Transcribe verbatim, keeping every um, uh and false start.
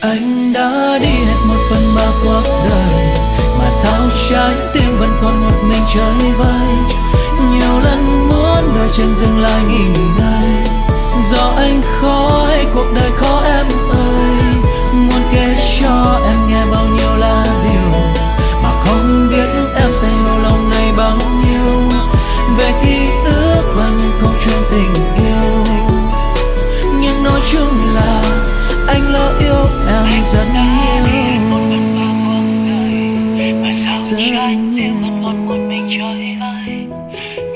Anh đã đi hết một phần ba cuộc đời, mà sao trái tim vẫn còn một mình chơi vơi. Nhiều lần muốn đợi chân dừng lại nghỉ ngơi, do anh khó hay cuộc đời khó